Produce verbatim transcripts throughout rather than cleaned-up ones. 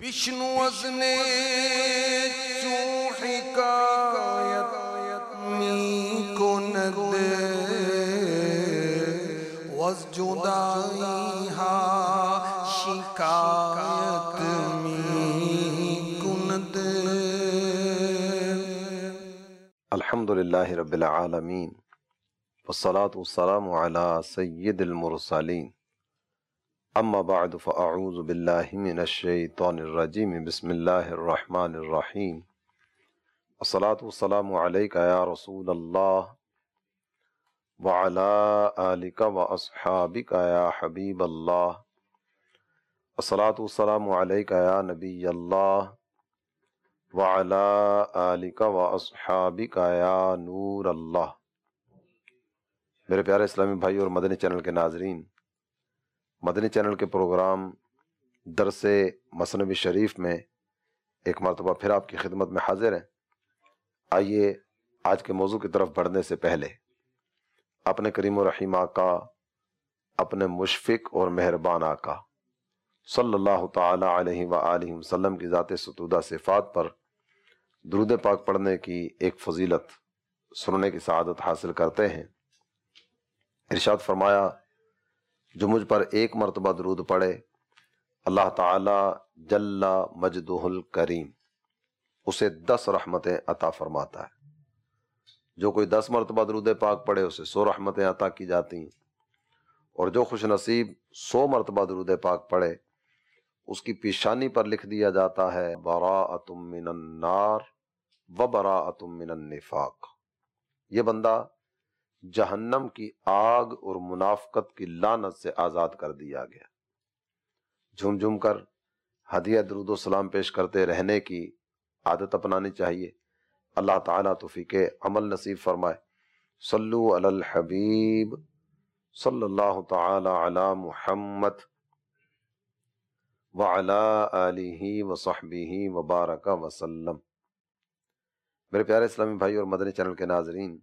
विष्णु वज़ने चूं हिकायत मी कुनद was जुदाई हा शिकायत मी कुनद। अल्हम्दुलिल्लाहि रब्बिल आलमीन वस्सलातु वस्सलामु अला सय्यिदिल मुरसलीन अम्मा बअद फ़अऊज़ु बिल्लाहि मिनश शैतानिर रजीम बिस्मिल्लाहिर रहमानिर रहीम अस्सलातु वस्सलामु अलैका या रसूलल्लाह व अला आलिका व अस्हाबिका या हबीबल्लाह अस्सलातु वस्सलामु अलैका या नबियल्लाह व अला आलिका व अस्हाबिका या नूर अल्लाह। मेरे प्यारे इस्लामी भाई और मदनी चैनल के नाजरीन, मदनी चैनल के प्रोग्राम दरसे मसनवी शरीफ में एक मरतबा फिर आपकी खिदमत में हाजिर हैं। आइए आज के मौजू की तरफ बढ़ने से पहले अपने करीम और रहीम आका, अपने मुशफिक और मेहरबान आका सल्लल्लाहु ताला अलैहि व आलिहि वसल्लम की ज़ात सतूदा सिफ़ात पर दुरूद पाक पढ़ने की एक फजीलत सुनने की सआदत हासिल करते हैं। इरशाद फरमाया, जो मुझ पर एक मरतबा दुरूद पढ़े अल्लाह ताला जल्ला मजदुहुल करीम उसे दस रहमतें अता फरमाता है। जो कोई दस मरतबा दुरूद पाक पढ़े उसे सौ रहमतें अता की जाती हैं, और जो खुश नसीब सौ मरतबा दुरूद पाक पढ़े उसकी पेशानी पर लिख दिया जाता है बराअतुम मिनन नार व बराअतुम मिनन निफाक। ये बंदा जहन्नम की आग और मुनाफकत की लानत से आज़ाद कर दिया गया। झूम झूम कर हदिया दुरूद सलाम पेश करते रहने की आदत अपनानी चाहिए। अल्लाह ताला तौफीके अमल नसीब फरमाए। सल्लु अलल हबीब सल्लल्लाहु ताला अला मुहम्मद व अला आलिहि व सहबिहि व बारका वसल्लम। मेरे प्यारे इस्लामी भाई और मदनी चैनल के नाजरीन,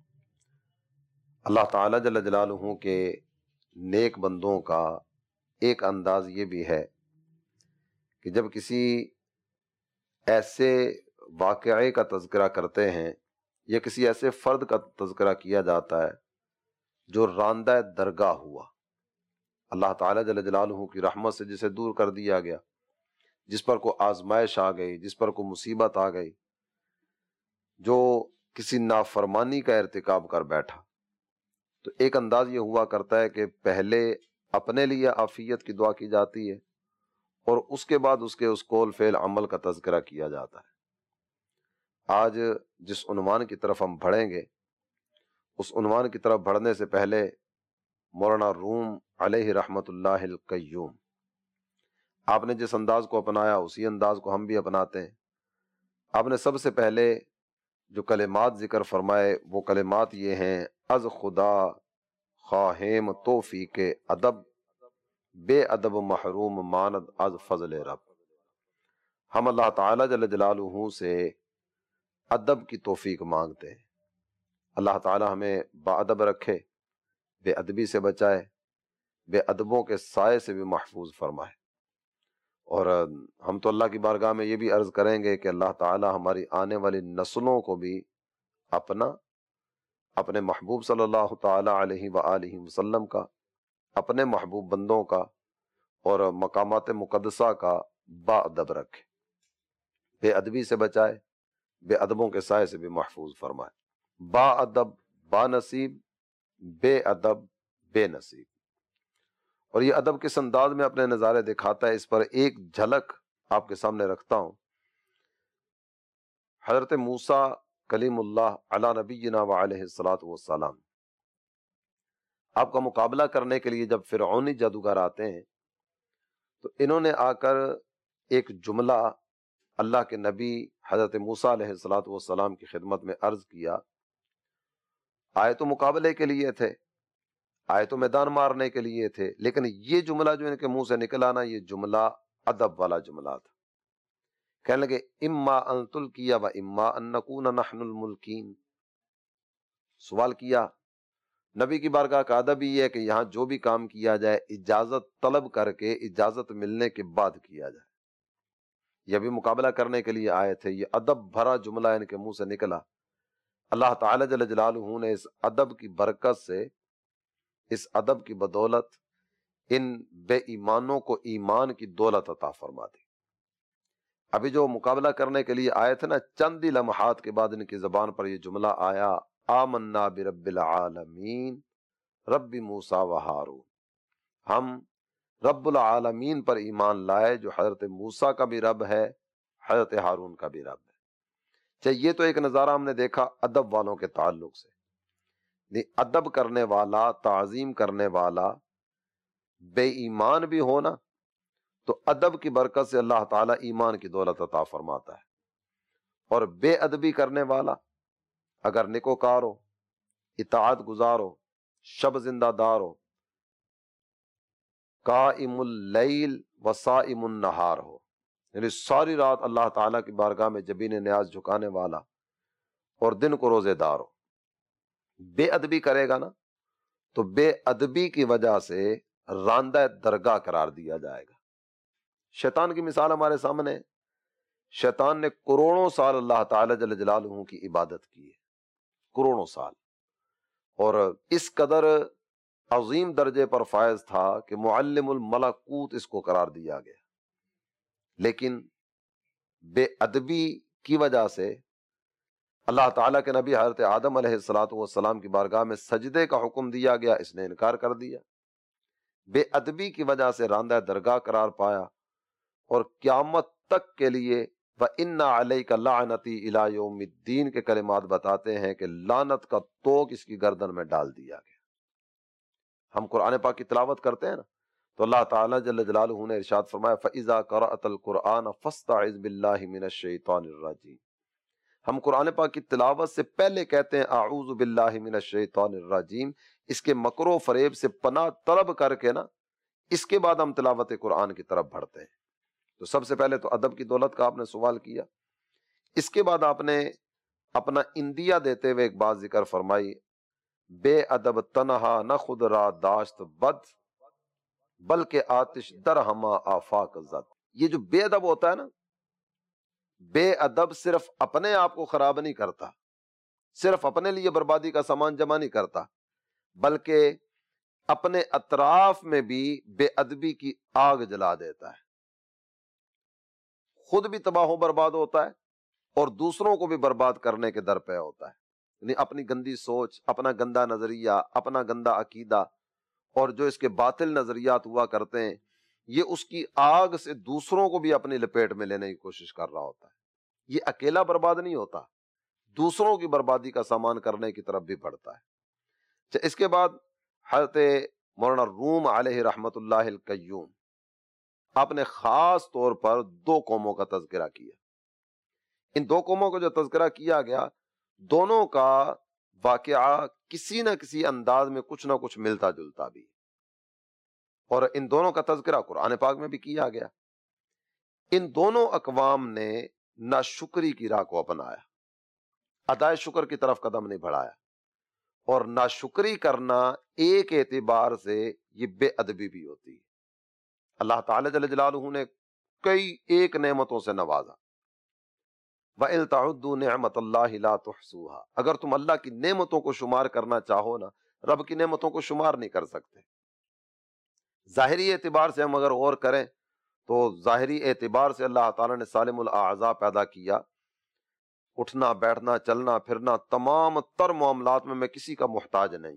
अल्लाह ताला जल्ल जलालुहु के नेक बंदों का एक अंदाज ये भी है कि जब किसी ऐसे वाक़ये का तज़किरा करते हैं या किसी ऐसे फ़र्द का तज़किरा किया जाता है जो रांदा दरगाह हुआ, अल्लाह ताला जल्ल जलालुहु की रहमत से जिसे दूर कर दिया गया, जिस पर को आजमाइश आ गई, जिस पर को मुसीबत आ गई, जो किसी नाफरमानी का इर्तिकाब कर बैठा, तो एक अंदाज ये हुआ करता है कि पहले अपने लिए आफियत की दुआ की जाती है और उसके बाद उसके उस कौल फेल अमल का तज़किरा किया जाता है। आज जिस उन्वान की तरफ हम बढ़ेंगे, उस उन्वान की तरफ बढ़ने से पहले मौलाना रूम अलैहि रहमतुल्लाहिल क़य्यूम आपने जिस अंदाज को अपनाया उसी अंदाज को हम भी अपनाते हैं। आपने सबसे पहले जो कलिमात जिक्र फरमाए वो कलिमात ये हैं, अज खुदा ख्वाहेम तौफीक अदब बे अदब महरूम मानद अज फजल रब। हम अल्लाह ताला जल्ल जलालुहु से अदब की तौफीक मांगते हैं। अल्लाह ताला हमें बाअदब रखे, बेअदबी से बचाए, बेअदबों के साए से भी महफूज फरमाए। और हम तो अल्लाह की बारगाह में ये भी अर्ज करेंगे कि अल्लाह ताला हमारी आने वाली नस्लों को भी अपना, अपने महबूब सल्लल्लाहु ताला अलैहि व आलिहि वसल्लम का, अपने महबूब बंदों का और मकामात मुकद्दसा का बाअदब रखे, बेअदबी से बचाए, बेअदबों के साए से भी महफूज फरमाए। बाअदब बानसीब, बेअदब बेनसीब। और ये अदब किस अंदाज में अपने नज़ारे दिखाता है, इस पर एक झलक आपके सामने रखता हूँ। हज़रत मूसा कलीमुल्लाह अला नबीना व अलैहिस्सलातु वस्सलाम, आपका मुकाबला करने के लिए जब फिरऔनी जादूगर आते हैं तो इन्होंने आकर एक जुमला अल्लाह के नबी हज़रत मूसा अलैहिस्सलातु वस्सलाम की खिदमत में अर्ज किया। आए तो मुकाबले के लिए थे, आए तो मैदान मारने के लिए थे, लेकिन ये जुमला जो इनके मुंह से निकला ना, ये जुमला अदब वाला जुमला था। कहने लगे, इम्मा अन तुल्किया व इम्मा अन नकूना नहनुल मुल्कीन। सवाल किया, नबी की बारगाह का अदब ये है कि यहाँ जो भी काम किया जाए इजाजत तलब करके, इजाजत मिलने के बाद किया जाए। یہ بھی مقابلہ کرنے کے لیے آئے تھے، یہ ادب بھرا جملہ ان کے منہ سے نکلا۔ اللہ تعالی جل جلالہ نے اس ادب کی برکت سے، اس ادب کی بدولت ان بے ایمانوں کو ایمان کی دولت عطا فرما دی۔ ابھی جو مقابلہ کرنے کے لیے آئے تھے نا، چند ہی لمحات کے بعد ان کی زبان پر یہ جملہ آیا، آمنا برب العالمین رب موسیٰ و ہارون، ہم رب العالمین پر ایمان لائے جو حضرت موسیٰ کا بھی رب ہے، حضرت ہارون کا بھی رب ہے۔ چاہے یہ تو ایک نظارہ ہم نے دیکھا ادب والوں کے تعلق سے، ادب کرنے والا، تعظیم کرنے والا بے ایمان بھی ہونا تو ادب کی برکت سے اللہ تعالیٰ ایمان کی دولت عطا فرماتا ہے، اور بے ادبی کرنے والا اگر نیکوکار ہو، اطاعت گزار ہو، شب زندہ دار ہو، قائم اللیل و صائم النہار ہو، یعنی ساری رات اللہ تعالیٰ کی بارگاہ میں جبین نیاز جھکانے والا اور دن کو روزے دار ہو، بے ادبی کرے گا نا تو بے ادبی کی وجہ سے راندہ درگاہ قرار دیا جائے گا۔ شیطان کی مثال ہمارے سامنے، شیطان نے کروڑوں سال اللہ تعالی جل جلالہ کی عبادت کی ہے، کروڑوں سال، اور اس قدر عظیم درجے پر فائز تھا کہ معلم الملکوت اس کو قرار دیا گیا، لیکن بے ادبی کی وجہ سے اللہ تعالیٰ کے نبی حضرت آدم علیہ الصلوۃ والسلام کی بارگاہ میں سجدے کا حکم دیا گیا، اس نے انکار کر دیا، بے ادبی کی وجہ سے راندہ درگاہ قرار پایا، اور قیامت تک کے لیے وَإِنَّ عَلَيْكَ لَعْنَتِي إِلَىٰ يَوْمِ الدِّينِ کے کلمات بتاتے ہیں کہ لعنت کا توق اس کی گردن میں ڈال دیا گیا۔ ہم قرآن پاک کی تلاوت کرتے ہیں نا تو اللہ تعالیٰ جل جلالہ نے ارشاد فرمایا فَإِذَا قَرَأْتَ الْقُرْآنَ فَاسْتَعِذْ بِاللَّهِ مِنَ الشَّيْطَانِ الرَّجِيمِ، ہم قرآن پاک کی تلاوت سے پہلے کہتے ہیں اعوذ باللہ من الشیطان الرجیم، اس کے مکر و فریب سے پناہ طلب کر کے نا اس کے بعد ہم تلاوت قرآن کی طرف بڑھتے ہیں۔ تو سب سے پہلے تو ادب کی دولت کا آپ نے سوال کیا، اس کے بعد آپ نے اپنا اندیا دیتے ہوئے ایک بات ذکر فرمائی، بے ادب تنہا نہ خود را داشت بد بلکہ آتش در ہما آفاق زد۔ یہ جو بے ادب ہوتا ہے نا، بے ادب صرف اپنے آپ کو خراب نہیں کرتا، صرف اپنے لیے بربادی کا سامان جمع نہیں کرتا، بلکہ اپنے اطراف میں بھی بے ادبی کی آگ جلا دیتا ہے، خود بھی تباہ و برباد ہوتا ہے اور دوسروں کو بھی برباد کرنے کے در پہ ہوتا ہے۔ یعنی اپنی گندی سوچ، اپنا گندا نظریہ، اپنا گندا عقیدہ اور جو اس کے باطل نظریات ہوا کرتے ہیں، یہ اس کی آگ سے دوسروں کو بھی اپنی لپیٹ میں لینے کی کوشش کر رہا ہوتا ہے۔ یہ اکیلا برباد نہیں ہوتا، دوسروں کی بربادی کا سامان کرنے کی طرف بھی بڑھتا ہے۔ اس کے بعد حضرت مولانا روم علیہ رحمت اللہ القیوم، آپ نے خاص طور پر دو قوموں کا تذکرہ کیا۔ ان دو قوموں کا جو تذکرہ کیا گیا، دونوں کا واقعہ کسی نہ کسی انداز میں کچھ نہ کچھ ملتا جلتا بھی، اور ان دونوں کا تذکرہ قرآن پاک میں بھی کیا گیا۔ ان دونوں اقوام نے ناشکری کی راہ کو اپنایا، ادائے شکر کی طرف قدم نہیں بڑھایا، اور ناشکری کرنا ایک اعتبار سے یہ بے ادبی بھی ہوتی ہے۔ اللہ تعالی جل جلالہ نے کئی ایک نعمتوں سے نوازا، وَإِن تَعُدُّوا نِعْمَةَ اللَّهِ لَا تُحْصُوهَا، اگر تم اللہ کی نعمتوں کو شمار کرنا چاہو نا، رب کی نعمتوں کو شمار نہیں کر سکتے۔ ظاہری اعتبار سے ہم اگر غور کریں تو ظاہری اعتبار سے اللہ تعالیٰ نے سالم الاعضاء پیدا کیا، اٹھنا بیٹھنا چلنا پھرنا، تمام تر معاملات میں میں کسی کا محتاج نہیں۔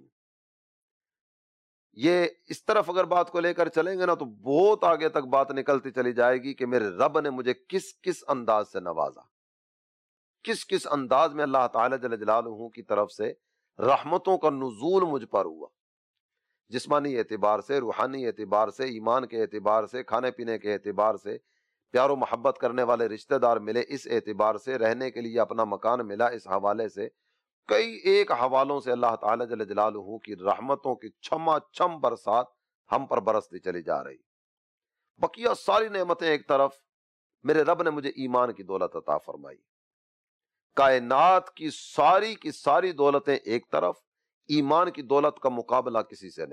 یہ اس طرف اگر بات کو لے کر چلیں گے نا تو بہت آگے تک بات نکلتی چلی جائے گی کہ میرے رب نے مجھے کس کس انداز سے نوازا، کس کس انداز میں اللہ تعالی جل جلالہ کی طرف سے رحمتوں کا نزول مجھ پر ہوا، جسمانی اعتبار سے، روحانی اعتبار سے، ایمان کے اعتبار سے، کھانے پینے کے اعتبار سے، پیار و محبت کرنے والے رشتہ دار ملے اس اعتبار سے، رہنے کے لیے اپنا مکان ملا اس حوالے سے، کئی ایک حوالوں سے اللہ تعالی جل جلالہ کی رحمتوں کی چھما چھم برسات ہم پر برستی چلی جا رہی۔ بقیہ ساری نعمتیں ایک طرف، میرے رب نے مجھے ایمان کی دولت عطا فرمائی۔ کائنات کی ساری کی ساری دولتیں ایک طرف، ایمان کی دولت کا مقابلہ کسی سے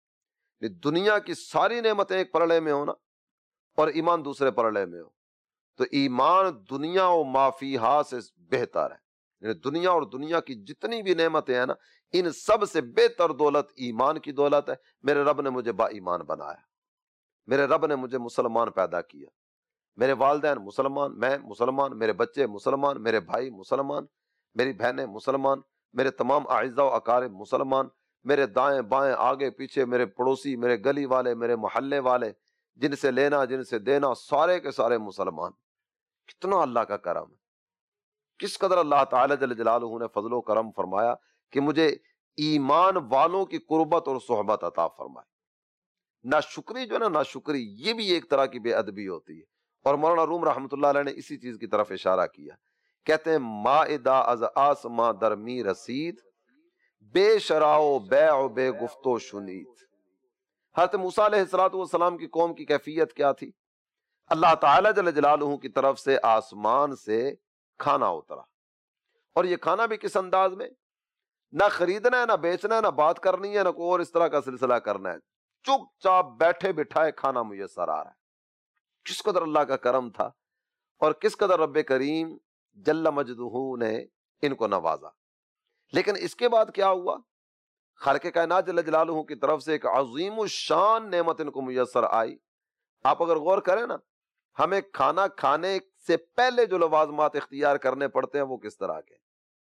نہیں۔ دنیا کی ساری نعمتیں ایک پرلے میں ہونا اور ایمان دوسرے پرلے میں ہو، تو ایمان دنیا و مافیہا سے بہتر ہے. یعنی دنیا اور دنیا کی جتنی بھی نعمتیں ہیں نا، ان سب سے بہتر دولت ایمان کی دولت ہے. میرے رب نے مجھے با ایمان بنایا، میرے رب نے مجھے مسلمان پیدا کیا، میرے والدین مسلمان، میں مسلمان، میرے بچے مسلمان، میرے بھائی مسلمان، میری بہنیں مسلمان، میرے تمام اعزاء و اقارب مسلمان، میرے دائیں بائیں آگے پیچھے میرے پڑوسی، میرے گلی والے، میرے محلے والے، جن سے لینا جن سے دینا، سارے کے سارے مسلمان. کتنا اللہ کا کرم ہے، کس قدر اللہ تعالی جل جلالہ نے فضل و کرم فرمایا کہ مجھے ایمان والوں کی قربت اور صحبت عطا فرمائے. ناشکری جو ہے نا، ناشکری یہ بھی ایک طرح کی بے ادبی ہوتی ہے. اور مولانا روم رحمۃ اللہ علیہ نے اسی چیز کی طرف اشارہ کیا. کہتے ہیں مائدہ از آسماں درمی رسید، بے شراؤ بیع و بے گفت و شنید. حضرت موسیٰ علیہ الصلوۃ والسلام کی قوم کی کیفیت کیا تھی؟ اللہ تعالی جل جلالہ کی طرف سے آسمان سے کھانا اترا، اور یہ کھانا بھی کس انداز میں؟ نہ خریدنا ہے، نہ بیچنا ہے، نہ بات کرنی ہے، نہ کوئی اور اس طرح کا سلسلہ کرنا ہے. چپ چاپ بیٹھے بٹھائے کھانا میسر آ رہا ہے. کس قدر اللہ کا کرم تھا، اور کس قدر رب کریم جل مجدہ نے ان کو نوازا. لیکن اس کے بعد کیا ہوا؟ خالق کائنات جل جلالہ کی طرف سے ایک عظیم الشان نعمت ان کو میسر آئی. آپ اگر غور کریں نا، ہمیں کھانا کھانے سے پہلے جو لوازمات اختیار کرنے پڑتے ہیں وہ کس طرح کے؟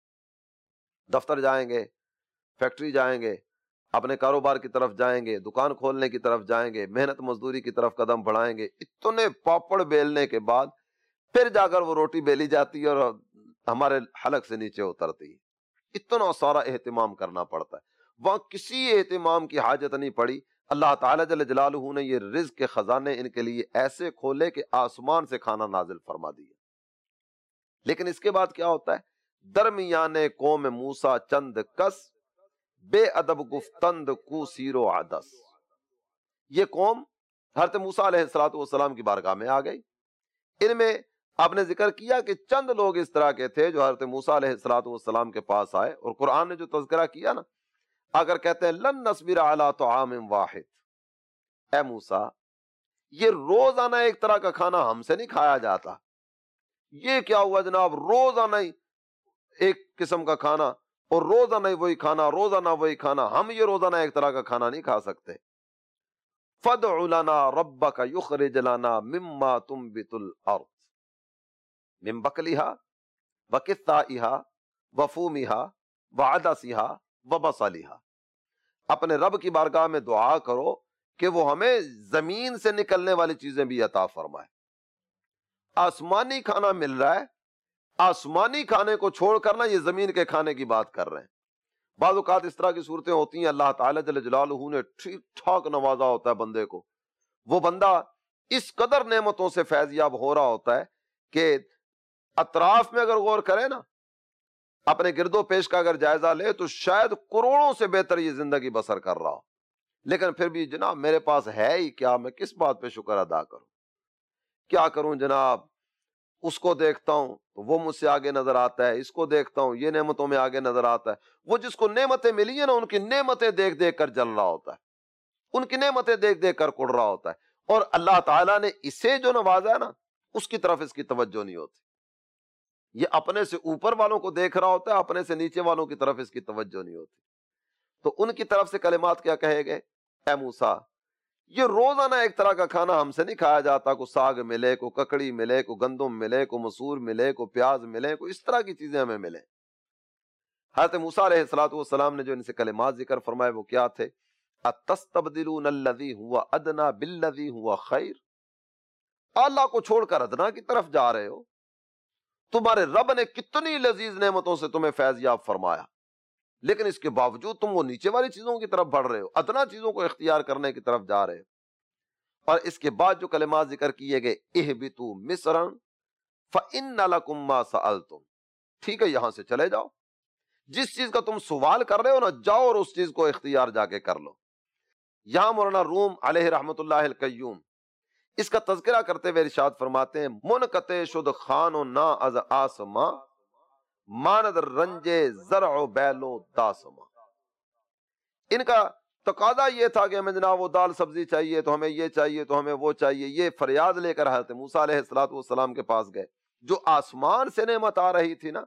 دفتر جائیں گے، فیکٹری جائیں گے، اپنے کاروبار کی طرف جائیں گے، دکان کھولنے کی طرف جائیں گے، محنت مزدوری کی طرف قدم بڑھائیں گے. اتنے پاپڑ بیلنے کے بعد پھر جا کر وہ روٹی بیلی جاتی ہے اور ہمارے حلق سے نیچے اترتی ہے. اتنا سارا اہتمام کرنا پڑتا ہے. وہاں کسی اہتمام کی حاجت نہیں پڑی. اللہ تعالی جل جلالہ نے یہ رزق کے خزانے ان کے لیے ایسے کھولے کہ آسمان سے کھانا نازل فرما دیا. لیکن اس کے بعد کیا ہوتا ہے؟ درمیان قوم موسیٰ چند کس، بے ادب گفتند کو سیر و عدس. یہ قوم حضرت موسیٰ علیہ الصلوۃ والسلام کی بارگاہ میں آ گئی. ان میں آپ نے ذکر کیا کہ چند لوگ اس طرح کے تھے جو حضرت موسیٰ علیہ الصلوۃ والسلام کے پاس آئے، اور قرآن نے جو تذکرہ کیا نا، اگر کہتے ہیں لن نصبر علی طعام واحد، اے موسیٰ یہ روزانہ ایک طرح کا کھانا ہم سے نہیں کھایا جاتا. یہ کیا ہوا جناب، روزانہ ہی ایک قسم کا کھانا، اور روزانہ ہی وہی کھانا، روزانہ وہی کھانا، ہم یہ روزانہ ایک طرح کا کھانا نہیں کھا سکتے. فدع لنا ربک یخرج لنا مما تنبت الارض من بقلها وقثائها وفومها وعدسها وبصلها. اپنے رب کی بارگاہ میں دعا کرو کہ وہ ہمیں زمین سے نکلنے والی چیزیں بھی عطا فرمائے. آسمانی کھانا مل رہا ہے، آسمانی کھانے کو چھوڑ کر نا یہ زمین کے کھانے کی بات کر رہے ہیں. بعض اوقات اس طرح کی صورتیں ہوتی ہیں، اللہ تعالی جل جلالہ نے ٹھیک ٹھاک نوازا ہوتا ہے بندے کو، وہ بندہ اس قدر نعمتوں سے فیض یاب ہو رہا ہوتا ہے کہ اطراف میں اگر غور کرے نا، اپنے گرد و پیش کا اگر جائزہ لے تو شاید کروڑوں سے بہتر یہ زندگی بسر کر رہا ہو. لیکن پھر بھی جناب میرے پاس ہے ہی کیا، میں کس بات پہ شکر ادا کروں، کیا کروں جناب. اس کو دیکھتا ہوں تو وہ مجھ سے آگے نظر آتا ہے، اس کو دیکھتا ہوں یہ نعمتوں میں آگے نظر آتا ہے. وہ جس کو نعمتیں ملی ہیں نا، ان کی نعمتیں دیکھ دیکھ کر جل رہا ہوتا ہے، ان کی نعمتیں دیکھ دیکھ کر کڑ رہا ہوتا ہے. اور اللہ تعالیٰ نے اسے جو نوازا ہے نا، اس کی طرف اس کی توجہ نہیں ہوتی. یہ اپنے سے اوپر والوں کو دیکھ رہا ہوتا ہے، اپنے سے نیچے والوں کی طرف اس کی توجہ نہیں ہوتی. تو ان کی طرف سے کلمات کیا کہے گئے؟ اے موسیٰ یہ روزانہ ایک طرح کا کھانا ہم سے نہیں کھایا جاتا. کو ساگ ملے، کو ککڑی ملے، کو گندم ملے، کو مسور ملے، کو پیاز ملے، کو اس طرح کی چیزیں ہمیں ملے. حضرت موسیٰ علیہ الصلوۃ والسلام نے جو ان سے کلمات ذکر فرمائے وہ کیا تھے؟ اتستبدلون الذی هو ادنی بالذی هو خیر. اللہ کو چھوڑ کر ادنا کی طرف جا رہے ہو. تمہارے رب نے کتنی لذیذ نعمتوں سے تمہیں فیض یاب فرمایا، لیکن اس کے باوجود تم وہ نیچے والی چیزوں کی طرف بڑھ رہے ہو، ادنا چیزوں کو اختیار کرنے کی طرف جا رہے ہو. اور اس کے بعد جو کلمات ذکر کیے گئے، اہبطوا مصرا فإن لکم ما سألتم. ٹھیک ہے یہاں سے چلے جاؤ، جس چیز کا تم سوال کر رہے ہو نا، جاؤ اور اس چیز کو اختیار جا کے کر لو. یہاں مولانا روم علیہ رحمت اللہ القیوم اس کا تذکرہ کرتے ہوئے ارشاد فرماتے ہیں، منقطع شد خان و نا از آسما ماند رنج زرع و بیل و داسما. ان کا تقاضا یہ تھا کہ ہمیں جناب وہ دال سبزی چاہیے، تو ہمیں یہ چاہیے، تو ہمیں وہ چاہیے، یہ فریاد لے کر حضرت موسیٰ علیہ الصلوۃ والسلام کے پاس گئے. جو آسمان سے نعمت آ رہی تھی نا،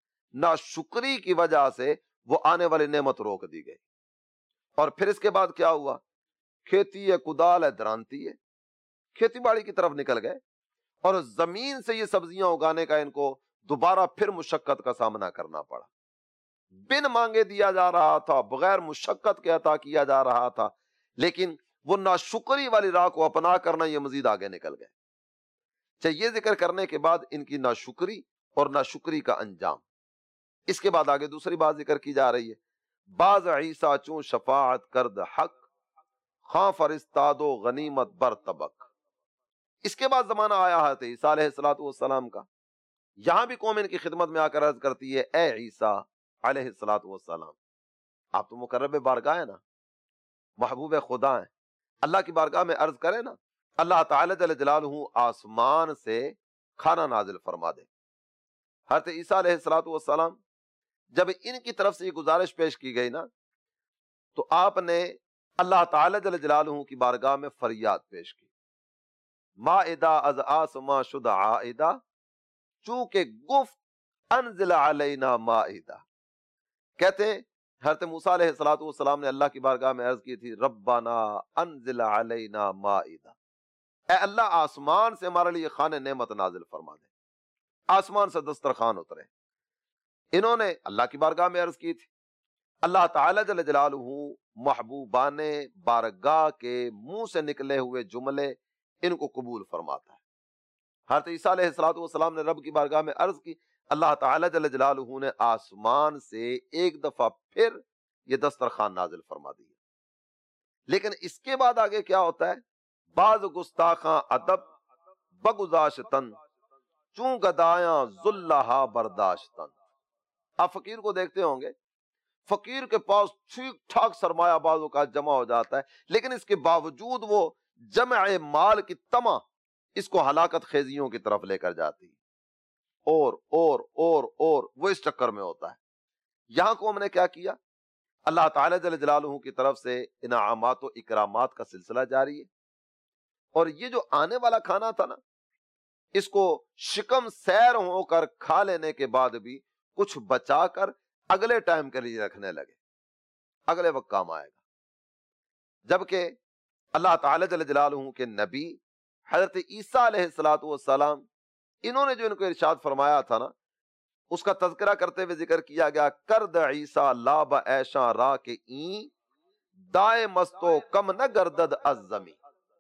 ناشکری کی وجہ سے وہ آنے والی نعمت روک دی گئی. اور پھر اس کے بعد کیا ہوا؟ کھیتی ہے، کدال ہے، درانتی ہے، کھیتی باڑی کی طرف نکل گئے اور زمین سے یہ سبزیاں اگانے کا ان کو دوبارہ پھر مشقت کا سامنا کرنا پڑا. بن مانگے دیا جا رہا تھا، بغیر مشقت کے عطا کیا جا رہا تھا، لیکن وہ ناشکری والی راہ کو اپنا کرنا یہ مزید آگے نکل گئے. چاہے یہ ذکر کرنے کے بعد ان کی ناشکری اور ناشکری کا انجام. اس کے بعد آگے دوسری بات ذکر کی جا رہی ہے. باز عیسیٰ چون شفاعت کرد حق، خاں فرستاد و غنیمت بر طبق. اس کے بعد زمانہ آیا ہے عیسیٰ علیہ الصلوۃ والسلام کا. یہاں بھی قوم ان کی خدمت میں آ کر عرض کرتی ہے، اے عیسیٰ علیہ الصلوۃ والسلام، آپ تو مقرب بارگاہ ہیں نا، محبوب خدا ہیں، اللہ کی بارگاہ میں عرض کریں نا، اللہ تعالی جل جلالہ آسمان سے کھانا نازل فرما دے. حضرت عیسیٰ علیہ الصلوۃ والسلام جب ان کی طرف سے یہ گزارش پیش کی گئی نا، تو آپ نے اللہ تعالی جل جلالہ کی بارگاہ میں فریاد پیش کی. مائدہ از آسما شد عائدہ، چونکہ گفت انزل علینا مائدہ. کہتے ہیں حضرت موسیٰ علیہ الصلوۃ والسلام نے اللہ کی بارگاہ میں عرض کی تھی، ربنا انزل علینا مائدہ، اے اللہ آسمان سے ہمارے لیے خان نعمت نازل فرما دے، آسمان سے دسترخوان اترے. انہوں نے اللہ کی بارگاہ میں عرض کی تھی. اللہ تعالی جل جلالہ محبوبان بارگاہ کے منہ سے نکلے ہوئے جملے ان کو قبول فرماتا ہے. حضرت عیسیٰ علیہ الصلوۃ والسلام نے رب کی بارگاہ میں عرض کی، اللہ تعالی جل جلالہ نے آسمان سے ایک دفعہ پھر یہ دسترخوان نازل فرما دیا. لیکن اس کے بعد آگے کیا ہوتا ہے؟ بعض گستاخاں ادب بگذاشتن، چون گدایاں ذلہا برداشتن. آپ فقیر کو دیکھتے ہوں گے، فقیر کے پاس ٹھیک ٹھاک سرمایہ بعض اوقات جمع ہو جاتا ہے، لیکن اس کے باوجود وہ جمع مال کی طمع اس کو ہلاکت خیزیوں کی طرف لے کر جاتی ہے، اور اور اور اور وہ اس چکر میں ہوتا ہے. یہاں کو ہم نے کیا کیا؟ اللہ تعالی جل جلالہ کی طرف سے انعامات و اکرامات کا سلسلہ جاری ہے. اور یہ جو آنے والا کھانا تھا نا، اس کو شکم سیر ہو کر کھا لینے کے بعد بھی کچھ بچا کر اگلے ٹائم کے لیے رکھنے لگے، اگلے وقت کام آئے گا. جبکہ اللہ تعالی جل جلالہ کے نبی حضرت عیسیٰ علیہ الصلوۃ والسلام، انہوں نے جو ان کو ارشاد فرمایا تھا نا، اس کا تذکرہ کرتے ہوئے ذکر کیا گیا، کرد عیسیٰ لاب ایشاں را کے این دائے مستو کم نہ گردد از زمین.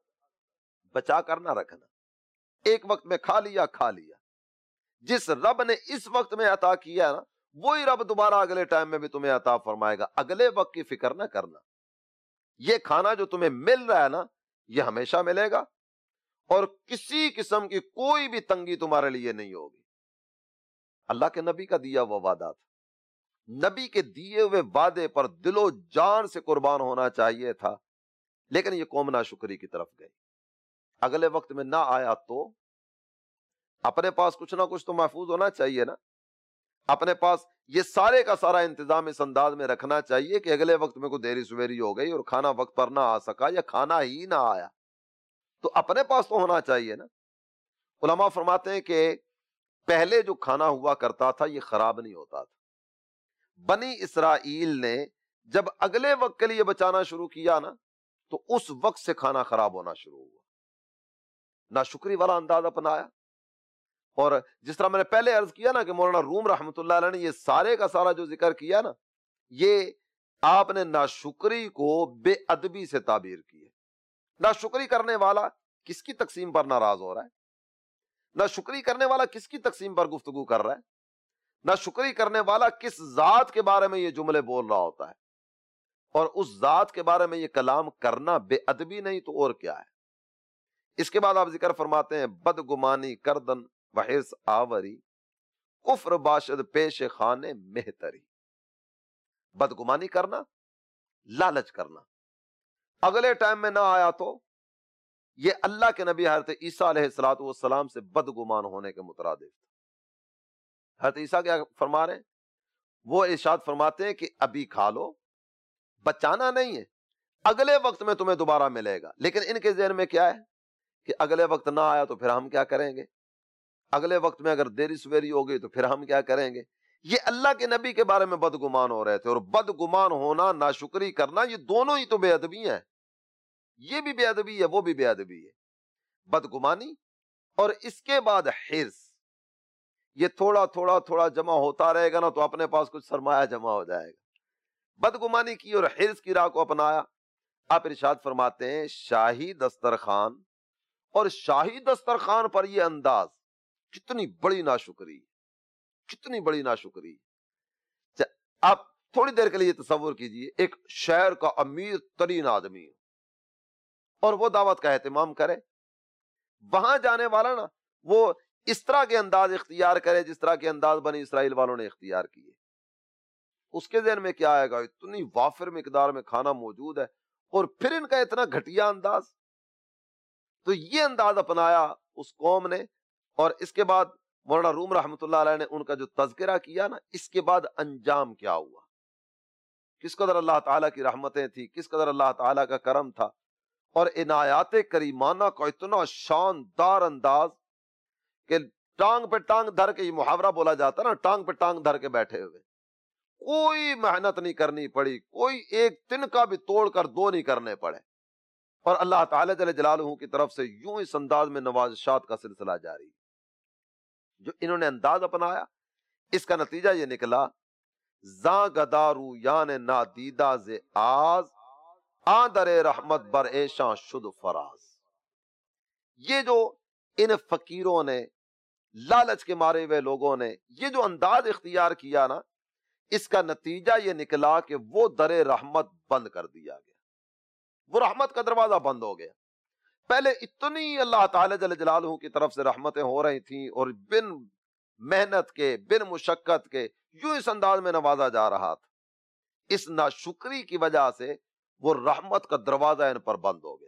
بچا کر نہ رکھنا، ایک وقت میں کھا لیا کھا لیا. جس رب نے اس وقت میں عطا کیا نا، وہی رب دوبارہ اگلے ٹائم میں بھی تمہیں عطا فرمائے گا. اگلے وقت کی فکر نہ کرنا. یہ کھانا جو تمہیں مل رہا ہے نا، یہ ہمیشہ ملے گا اور کسی قسم کی کوئی بھی تنگی تمہارے لیے نہیں ہوگی. اللہ کے نبی کا دیا ہوا وعدہ تھا، نبی کے دیے ہوئے وعدے پر دل و جان سے قربان ہونا چاہیے تھا، لیکن یہ قوم ناشکری کی طرف گئی. اگلے وقت میں نہ آیا تو اپنے پاس کچھ نہ کچھ تو محفوظ ہونا چاہیے نا. اپنے پاس یہ سارے کا سارا انتظام اس انداز میں رکھنا چاہیے کہ اگلے وقت میں کوئی دیری سویری ہو گئی اور کھانا وقت پر نہ آ سکا یا کھانا ہی نہ آیا تو اپنے پاس تو ہونا چاہیے نا. علماء فرماتے ہیں کہ پہلے جو کھانا ہوا کرتا تھا یہ خراب نہیں ہوتا تھا. بنی اسرائیل نے جب اگلے وقت کے لیے بچانا شروع کیا نا، تو اس وقت سے کھانا خراب ہونا شروع ہوا. ناشکری والا انداز اپنایا. اور جس طرح میں نے پہلے عرض کیا نا کہ مولانا روم رحمۃ اللہ علیہ نے یہ سارے کا سارا جو ذکر کیا نا، یہ آپ نے ناشکری کو بے ادبی سے تعبیر کی ہے. ناشکری کرنے والا کس کی تقسیم پر ناراض ہو رہا ہے؟ ناشکری کرنے والا کس کی تقسیم پر گفتگو کر رہا ہے؟ ناشکری کرنے والا کس ذات کے بارے میں یہ جملے بول رہا ہوتا ہے؟ اور اس ذات کے بارے میں یہ کلام کرنا بے ادبی نہیں تو اور کیا ہے؟ اس کے بعد آپ ذکر فرماتے ہیں، بدگمانی کردن وحرص آوری، کفر باشد پیش خانے مہتری. بدگمانی کرنا، لالچ کرنا، اگلے ٹائم میں نہ آیا تو یہ اللہ کے نبی حضرت عیسیٰ علیہ الصلوۃ والسلام سے بدگمان ہونے کے مترادف تھا. حضرت عیسیٰ کیا فرما رہے ہیں؟ وہ ارشاد فرماتے ہیں کہ ابھی کھا لو، بچانا نہیں ہے، اگلے وقت میں تمہیں دوبارہ ملے گا. لیکن ان کے ذہن میں کیا ہے کہ اگلے وقت نہ آیا تو پھر ہم کیا کریں گے, اگلے وقت میں اگر دیری سویری ہو گئی تو پھر ہم کیا کریں گے. یہ اللہ کے نبی کے بارے میں بدگمان ہو رہے تھے, اور بدگمان ہونا, ناشکری کرنا, یہ دونوں ہی تو بے ادبی ہیں. یہ بھی بے ادبی ہے, وہ بھی بے ادبی ہے. بدگمانی اور اس کے بعد حرص, یہ تھوڑا تھوڑا تھوڑا جمع ہوتا رہے گا نا تو اپنے پاس کچھ سرمایہ جمع ہو جائے گا. بدگمانی کی اور حرص کی راہ کو اپنایا. آپ ارشاد فرماتے ہیں شاہی دسترخوان, اور شاہی دسترخوان پر یہ انداز, کتنی بڑی ناشکری, کتنی بڑی ناشکری. آپ تھوڑی دیر کے لیے تصور کیجئے, ایک شہر کا امیر ترین آدمی اور وہ دعوت کا اہتمام کرے, وہاں جانے والا نا وہ اس طرح کے انداز اختیار کرے جس طرح کے انداز بنی اسرائیل والوں نے اختیار کیے. اس کے ذہن میں کیا آئے گا, اتنی وافر مقدار میں کھانا موجود ہے اور پھر ان کا اتنا گھٹیا انداز. تو یہ انداز اپنایا اس قوم نے, اور اس کے بعد مولانا روم رحمۃ اللہ علیہ نے ان کا جو تذکرہ کیا نا, اس کے بعد انجام کیا ہوا, کس قدر اللہ تعالیٰ کی رحمتیں تھی, کس قدر اللہ تعالیٰ کا کرم تھا, اور عنایات کریمانہ کا اتنا شاندار انداز کہ ٹانگ پہ ٹانگ دھر کے, یہ محاورہ بولا جاتا نا, ٹانگ پہ ٹانگ دھر کے بیٹھے ہوئے, کوئی محنت نہیں کرنی پڑی, کوئی ایک تنکا بھی توڑ کر دو نہیں کرنے پڑے, اور اللہ تعالیٰ جل جلالہ کی طرف سے یوں اس انداز میں نوازشات کا سلسلہ جاری. جو انہوں نے انداز اپنایا, اس کا نتیجہ یہ نکلا, زاں گدارو یان نادیدہ ز آز, آدر رحمت بر ایشاں شد فراز. یہ جو ان فقیروں نے, لالچ کے مارے ہوئے لوگوں نے یہ جو انداز اختیار کیا نا, اس کا نتیجہ یہ نکلا کہ وہ در رحمت بند کر دیا گیا, وہ رحمت کا دروازہ بند ہو گیا. پہلے اتنی اللہ تعالی جل جلالہ کی طرف سے رحمتیں ہو رہی تھیں, اور بن محنت کے, بن مشقت کے یوں اس انداز میں نوازا جا رہا تھا. اس ناشکری کی وجہ سے وہ رحمت کا دروازہ ان پر بند ہو گیا.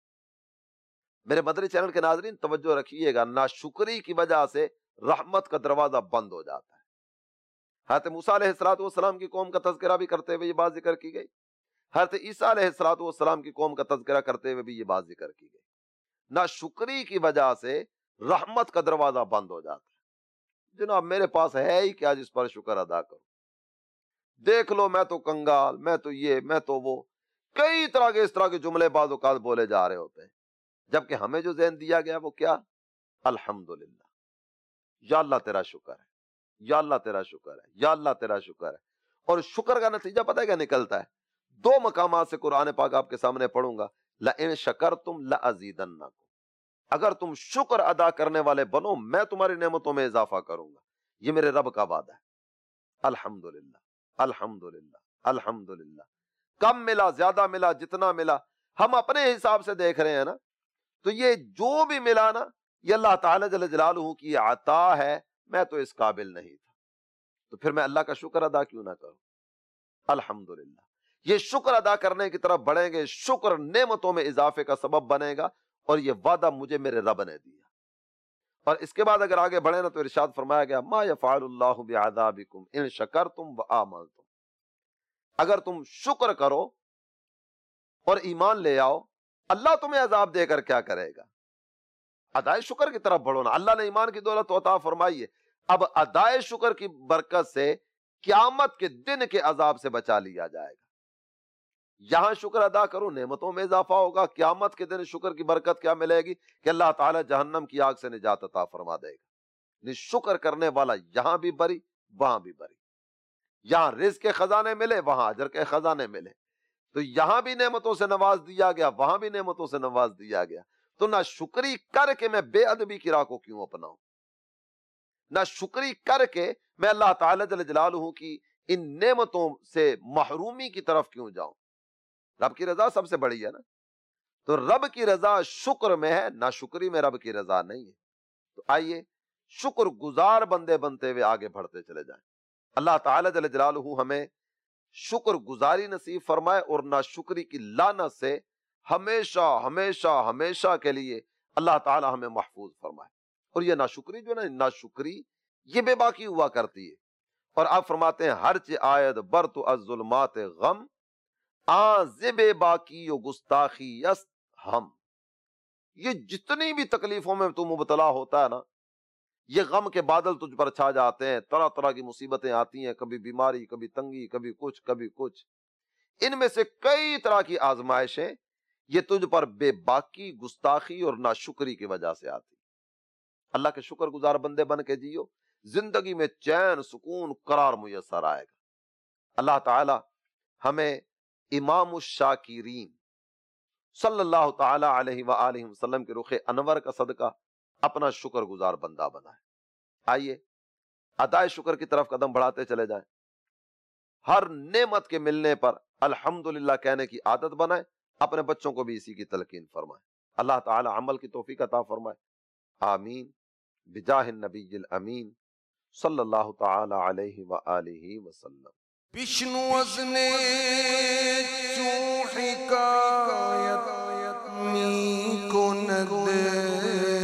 میرے مدری چینل کے ناظرین توجہ رکھیے گا, ناشکری کی وجہ سے رحمت کا دروازہ بند ہو جاتا ہے. حضرت موسیٰ علیہ الصلوۃ والسلام کی قوم کا تذکرہ بھی کرتے ہوئے یہ بات ذکر کی گئی, حضرت عیسیٰ علیہ الصلوۃ والسلام کی قوم کا تذکرہ کرتے ہوئے بھی یہ بات ذکر کی گئی. ناشکری کی وجہ سے رحمت کا دروازہ بند ہو جاتا ہے. جناب میرے پاس ہے ہی کیا جس پر شکر ادا کروں, دیکھ لو میں تو کنگال, میں تو یہ, میں تو وہ, کئی طرح کے اس طرح کے جملے بعض اوقات بولے جا رہے ہوتے ہیں, جبکہ ہمیں جو ذہن دیا گیا وہ کیا, الحمدللہ, یا اللہ تیرا شکر ہے, یا اللہ تیرا شکر ہے, یا اللہ تیرا شکر ہے. اور شکر کا نتیجہ پتہ ہے کیا نکلتا ہے؟ دو مقامات سے قرآن پاک آپ کے سامنے پڑھوں گا, لَإِن شَكَرْتُمْ لَأَزِيدَنَّكُمْ, اگر تم شکر ادا کرنے والے بنو میں تمہاری نعمتوں میں اضافہ کروں گا. یہ میرے رب کا وعدہ ہے. الحمدللہ, الحمدللہ, الحمدللہ. کم ملا, زیادہ ملا, جتنا ملا ہم اپنے حساب سے دیکھ رہے ہیں نا, تو یہ جو بھی ملا نا یہ اللہ تعالی جل جلالہ کی عطا ہے, میں تو اس قابل نہیں تھا, تو پھر میں اللہ کا شکر ادا کیوں نہ کروں. الحمدللہ. یہ شکر ادا کرنے کی طرف بڑھیں گے, شکر نعمتوں میں اضافے کا سبب بنے گا, اور یہ وعدہ مجھے میرے رب نے دیا. اور اس کے بعد اگر آگے بڑھیں نا تو ارشاد فرمایا گیا, ما یفعل اللہ بعذابکم ان شکرتم وآمنتم, اگر تم شکر کرو اور ایمان لے آؤ, اللہ تمہیں عذاب دے کر کیا کرے گا. ادائے شکر کی طرف بڑھو نا, اللہ نے ایمان کی دولت عطا فرمائی ہے, اب ادائے شکر کی برکت سے قیامت کے دن کے عذاب سے بچا لیا جائے گا. یہاں شکر ادا کرو, نعمتوں میں اضافہ ہوگا, قیامت کے دن شکر کی برکت کیا ملے گی کہ اللہ تعالی جہنم کی آگ سے نجات عطا فرما دے گا. شکر کرنے والا یہاں بھی بری, وہاں بھی بری. یہاں رزق کے خزانے ملے, وہاں اجر کے خزانے ملے. تو یہاں بھی نعمتوں سے نواز دیا گیا, وہاں بھی نعمتوں سے نواز دیا گیا. تو نہ شکری کر کے میں بے ادبی کی راہ کو کیوں اپناؤں, نہ شکری کر کے میں اللہ تعالی جل جلالہ کی ان نعمتوں سے محرومی کی طرف کیوں جاؤں. رب کی رضا سب سے بڑی ہے نا, تو رب کی رضا شکر میں ہے, نہ شکری میں رب کی رضا نہیں ہے. تو آئیے شکر گزار بندے بنتے ہوئے آگے بڑھتے چلے جائیں. اللہ تعالی جل جلالہ ہمیں شکر گزاری نصیب فرمائے, اور نہ شکری کی لعنت سے ہمیشہ ہمیشہ ہمیشہ کے لیے اللہ تعالی ہمیں محفوظ فرمائے. اور یہ ناشکری جو ہے نا, ناشکری یہ بے باکی ہوا کرتی ہے. اور آپ فرماتے ہیں ہر چی آید بر تو از ظلمات غم آزب باقی و گستاخی است ہم، یہ جتنی بھی تکلیفوں میں تو مبتلا ہوتا ہے نا، یہ غم کے بادل تجھ پر چھا جاتے ہیں، طرح طرح کی مصیبتیں آتی ہیں، کبھی بیماری، کبھی تنگی، کبھی کچھ کبھی کچھ، ان میں سے کئی طرح کی آزمائشیں یہ تجھ پر بے باکی، گستاخی اور ناشکری کی وجہ سے آتی۔ اللہ کے شکر گزار بندے بن کے جیو، زندگی میں چین، سکون، قرار میسر آئے گا۔ اللہ تعالی ہمیں امام الشاکرین صلی اللہ تعالی علیہ وآلہ وسلم کے رخ انور کا صدقہ اپنا شکر گزار بندہ بنائے۔ آئیے ادائے شکر کی طرف قدم بڑھاتے چلے جائیں، ہر نعمت کے ملنے پر الحمدللہ کہنے کی عادت بنائیں، اپنے بچوں کو بھی اسی کی تلقین فرمائیں۔ اللہ تعالی عمل کی توفیق عطا فرمائے، آمین، بجاہ النبی الامین صلی اللہ تعالی علیہ وآلہ وسلم۔ بشنو وزنے چو حکایت می کند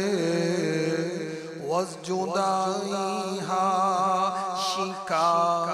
وز جدائی ہا شکایت